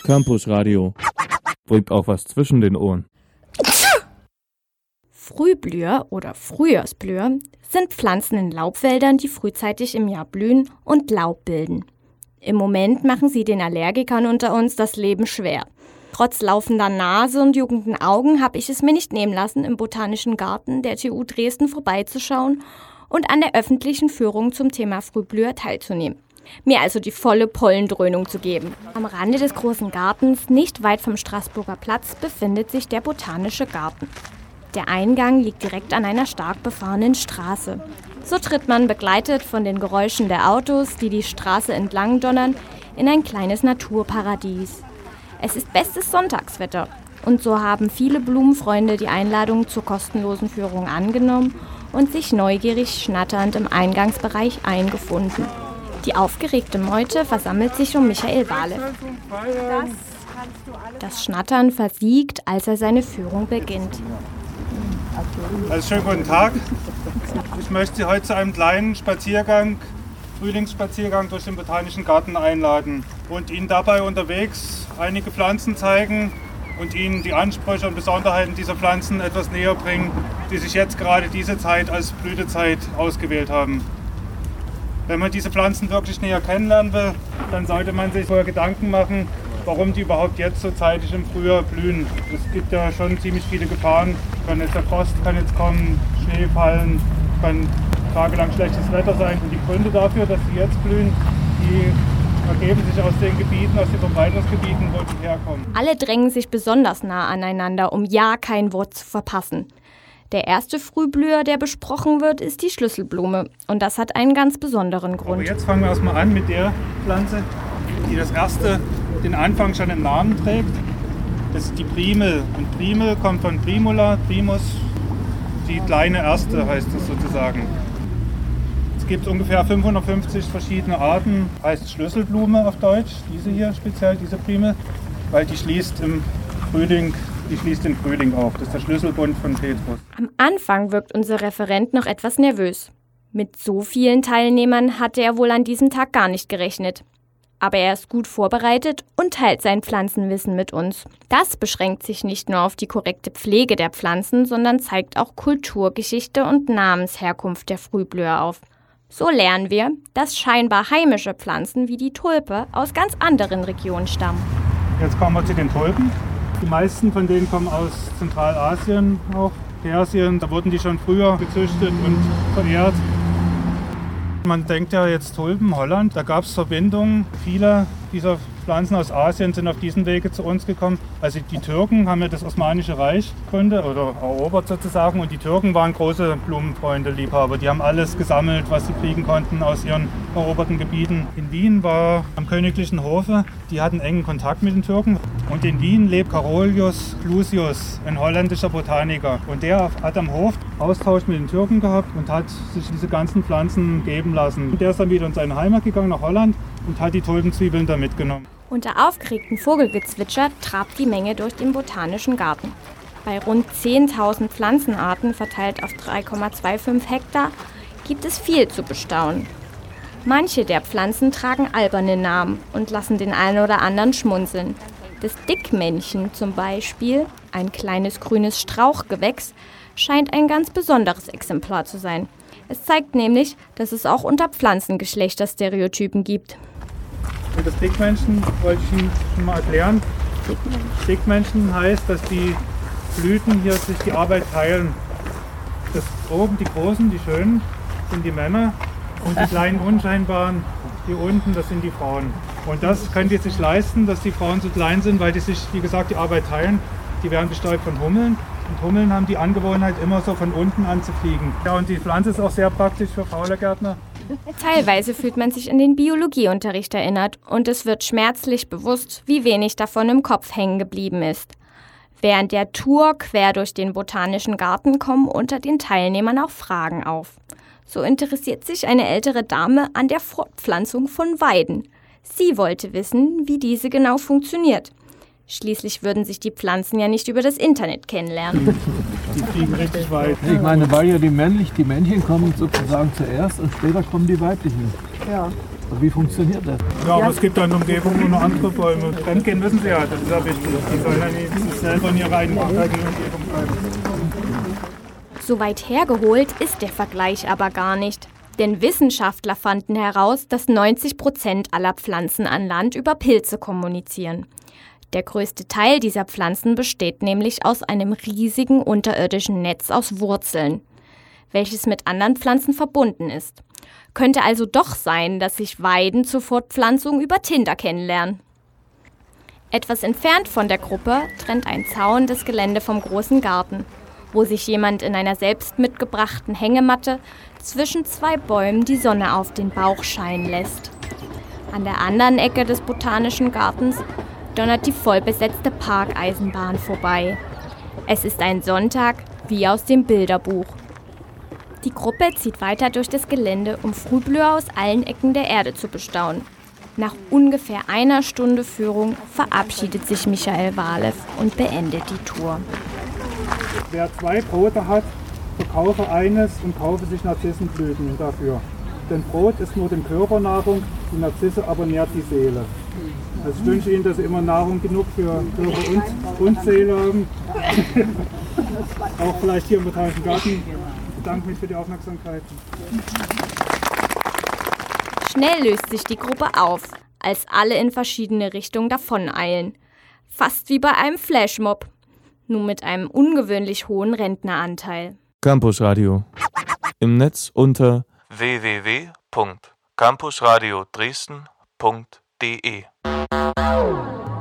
Campus Radio. Bringt auch was zwischen den Ohren. Frühblüher oder Frühjahrsblüher sind Pflanzen in Laubwäldern, die frühzeitig im Jahr blühen und Laub bilden. Im Moment machen sie den Allergikern unter uns das Leben schwer. Trotz laufender Nase und juckenden Augen habe ich es mir nicht nehmen lassen, im Botanischen Garten der TU Dresden vorbeizuschauen und an der öffentlichen Führung zum Thema Frühblüher teilzunehmen. Mir also die volle Pollendröhnung zu geben. Am Rande des großen Gartens, nicht weit vom Straßburger Platz, befindet sich der Botanische Garten. Der Eingang liegt direkt an einer stark befahrenen Straße. So tritt man, begleitet von den Geräuschen der Autos, die die Straße entlang donnern, in ein kleines Naturparadies. Es ist bestes Sonntagswetter und so haben viele Blumenfreunde die Einladung zur kostenlosen Führung angenommen und sich neugierig schnatternd im Eingangsbereich eingefunden. Die aufgeregte Meute versammelt sich um Michael Wahle. Das Schnattern versiegt, als er seine Führung beginnt. Also schönen guten Tag. Ich möchte Sie heute zu einem kleinen Spaziergang, Frühlingsspaziergang durch den Botanischen Garten einladen und Ihnen dabei unterwegs einige Pflanzen zeigen und Ihnen die Ansprüche und Besonderheiten dieser Pflanzen etwas näher bringen, die sich jetzt gerade diese Zeit als Blütezeit ausgewählt haben. Wenn man diese Pflanzen wirklich näher kennenlernen will, dann sollte man sich vorher Gedanken machen, warum die überhaupt jetzt so zeitig im Frühjahr blühen. Es gibt ja schon ziemlich viele Gefahren. Der Frost kann jetzt kommen, Schnee fallen, kann tagelang schlechtes Wetter sein. Und die Gründe dafür, dass sie jetzt blühen, die ergeben sich aus den Gebieten, aus den Verbreitungsgebieten, wo sie herkommen. Alle drängen sich besonders nah aneinander, um ja kein Wort zu verpassen. Der erste Frühblüher, der besprochen wird, ist die Schlüsselblume. Und das hat einen ganz besonderen Grund. Aber jetzt fangen wir erstmal an mit der Pflanze, die das erste den Anfang schon im Namen trägt. Das ist die Primel. Und Primel kommt von Primula, Primus, die kleine Erste heißt es sozusagen. Es gibt ungefähr 550 verschiedene Arten, heißt Schlüsselblume auf Deutsch, diese hier speziell, diese Primel, weil die schließt den Frühling auf. Das ist der Schlüsselbund von Petrus. Am Anfang wirkt unser Referent noch etwas nervös. Mit so vielen Teilnehmern hatte er wohl an diesem Tag gar nicht gerechnet. Aber er ist gut vorbereitet und teilt sein Pflanzenwissen mit uns. Das beschränkt sich nicht nur auf die korrekte Pflege der Pflanzen, sondern zeigt auch Kulturgeschichte und Namensherkunft der Frühblüher auf. So lernen wir, dass scheinbar heimische Pflanzen wie die Tulpe aus ganz anderen Regionen stammen. Jetzt kommen wir zu den Tulpen. Die meisten von denen kommen aus Zentralasien, auch Persien. Da wurden die schon früher gezüchtet und verehrt. Man denkt ja jetzt Tulpen, Holland, da gab es Verbindungen. Viele dieser Pflanzen aus Asien sind auf diesen Wege zu uns gekommen. Also die Türken haben ja das Osmanische Reich gegründet oder erobert sozusagen. Und die Türken waren große Blumenfreunde, Liebhaber. Die haben alles gesammelt, was sie kriegen konnten aus ihren eroberten Gebieten. In Wien war am königlichen Hofe, die hatten engen Kontakt mit den Türken. Und in Wien lebt Carolus Clusius, ein holländischer Botaniker. Und der hat am Hof Austausch mit den Türken gehabt und hat sich diese ganzen Pflanzen geben lassen. Und der ist dann wieder in seine Heimat gegangen, nach Holland, und hat die Tulpenzwiebeln da mitgenommen. Unter aufgeregtem Vogelgezwitscher trabt die Menge durch den Botanischen Garten. Bei rund 10.000 Pflanzenarten verteilt auf 3,25 Hektar gibt es viel zu bestaunen. Manche der Pflanzen tragen alberne Namen und lassen den einen oder anderen schmunzeln. Das Dickmännchen zum Beispiel, ein kleines grünes Strauchgewächs, scheint ein ganz besonderes Exemplar zu sein. Es zeigt nämlich, dass es auch unter Pflanzengeschlechterstereotypen gibt. Und das Dickmännchen wollte ich Ihnen schon mal erklären. Dickmännchen heißt, dass die Blüten hier sich die Arbeit teilen. Das oben, die großen, die schönen, sind die Männer und die kleinen unscheinbaren, die unten, das sind die Frauen. Und das können die sich leisten, dass die Frauen so klein sind, weil die sich, wie gesagt, die Arbeit teilen. Die werden bestäubt von Hummeln. Und Hummeln haben die Angewohnheit, immer so von unten anzufliegen. Ja, und die Pflanze ist auch sehr praktisch für Faulagärtner. Teilweise fühlt man sich an den Biologieunterricht erinnert und es wird schmerzlich bewusst, wie wenig davon im Kopf hängen geblieben ist. Während der Tour quer durch den Botanischen Garten kommen unter den Teilnehmern auch Fragen auf. So interessiert sich eine ältere Dame an der Fortpflanzung von Weiden. Sie wollte wissen, wie diese genau funktioniert. Schließlich würden sich die Pflanzen ja nicht über das Internet kennenlernen. Die fliegen richtig weit. Ich meine, weil ja die Männchen kommen sozusagen zuerst und später kommen die weiblichen. Ja. Aber wie funktioniert das? Ja, aber es gibt da in der Umgebung nur noch andere Bäume. Fremdgehen müssen sie ja, das ist ja wichtig. Die sollen ja nicht selber in ihrer eigenen Umgebung bleiben. So weit hergeholt ist der Vergleich aber gar nicht. Denn Wissenschaftler fanden heraus, dass 90% aller Pflanzen an Land über Pilze kommunizieren. Der größte Teil dieser Pflanzen besteht nämlich aus einem riesigen unterirdischen Netz aus Wurzeln, welches mit anderen Pflanzen verbunden ist. Könnte also doch sein, dass sich Weiden zur Fortpflanzung über Tinder kennenlernen. Etwas entfernt von der Gruppe trennt ein Zaun das Gelände vom großen Garten, wo sich jemand in einer selbst mitgebrachten Hängematte zwischen zwei Bäumen die Sonne auf den Bauch scheinen lässt. An der anderen Ecke des Botanischen Gartens donnert die vollbesetzte Parkeisenbahn vorbei. Es ist ein Sonntag wie aus dem Bilderbuch. Die Gruppe zieht weiter durch das Gelände, um Frühblüher aus allen Ecken der Erde zu bestaunen. Nach ungefähr einer Stunde Führung verabschiedet sich Michael Walew und beendet die Tour. Wer 2 Brote hat, verkaufe eines und kaufe sich Narzissenblüten dafür. Denn Brot ist nur dem Körper Nahrung, die Narzisse aber nährt die Seele. Also ich wünsche Ihnen, dass Sie immer Nahrung genug für Körper und Seele haben. Auch vielleicht hier im Botanischen Garten. Ich bedanke mich für die Aufmerksamkeit. Schnell löst sich die Gruppe auf, als alle in verschiedene Richtungen davoneilen. Fast wie bei einem Flashmob, nur mit einem ungewöhnlich hohen Rentneranteil. Campusradio. Im Netz unter www.campusradio Dresden.de